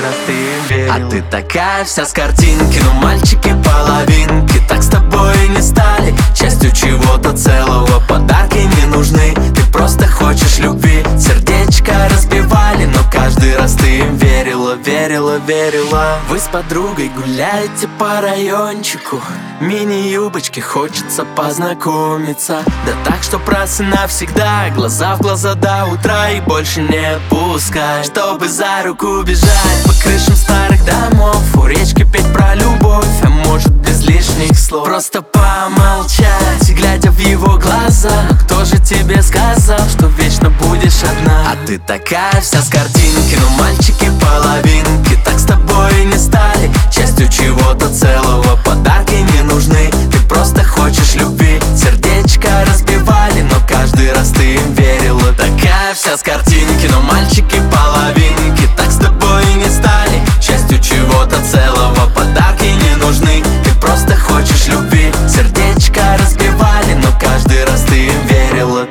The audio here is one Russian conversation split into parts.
раз ты им верила. А ты такая вся с картинки, но мальчики половинки так с тобой и не стали частью чего-то целого. Подарки не нужны, ты просто хочешь любви. Сердечко разбивали, но каждый раз ты им верила, верила, верила. Вы с подругой гуляете по райончику, мини-юбочке хочется познакомиться. Да так, что раз и навсегда, глаза в глаза до утра и больше не пускай. Чтобы за руку бежать по крышам старых домов, у речки петь про любовь, а может без лишних слов. Просто помолчать, глядя в его глаза. Но кто же тебе сказал, что вечно будешь одна? А ты такая вся с картинки, но мальчики половинки так с тобой и не стали частью чего-то целого. Подарки не нужны, ты просто хочешь любви. Сердечко разбивали, но каждый раз ты им верила. Такая вся с картинки, но мальчики половинки так с тобой и не стали частью чего-то целого. Подарки не нужны, ты просто хочешь любви. Сердечко разбивали, но каждый раз ты им верила.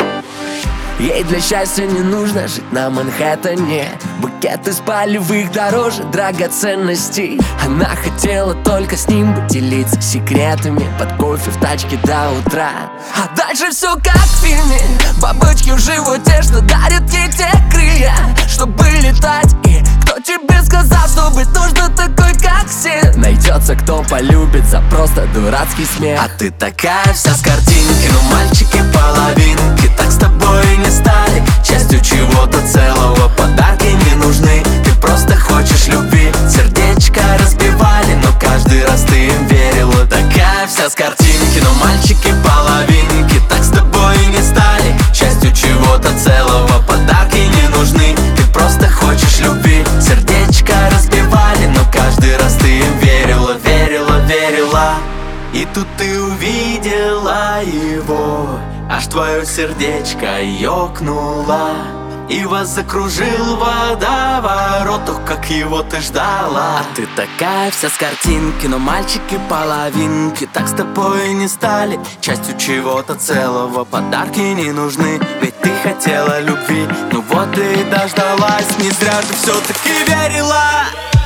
Ей для счастья не нужно жить на Манхэттене. Букет из полевых дороже драгоценностей. Она хотела только с ним бы делиться секретами под кофе в тачке до утра. А дальше все как в фильме. Бабочки в животе, что дарят ей те крылья, чтобы летать. И кто тебе сказал, что быть нужно такой, как все? Найдется, кто полюбит за просто дурацкий смех. А ты такая вся с картинки, но мальчики половинки так с тобой и не стали частью чего-то целого. Подарки не нужны, ты просто хочешь любви. Сердечко разбивали, но каждый раз ты им верила. Такая вся с картинки, но мальчики половинки так с тобой и не стали частью чего-то целого. Подарки не нужны, ты просто хочешь любви. Сердечко разбивали, но каждый раз ты им верила, верила, верила. И тут ты увидела его, аж твое сердечко ёкнуло, и вас закружил водоворот. Ох, как его ты ждала. А ты такая вся с картинки, но мальчики половинки так с тобой и не стали частью чего-то целого. Подарки не нужны, ведь ты хотела любви. Ну вот и дождалась, не зря же все-таки верила.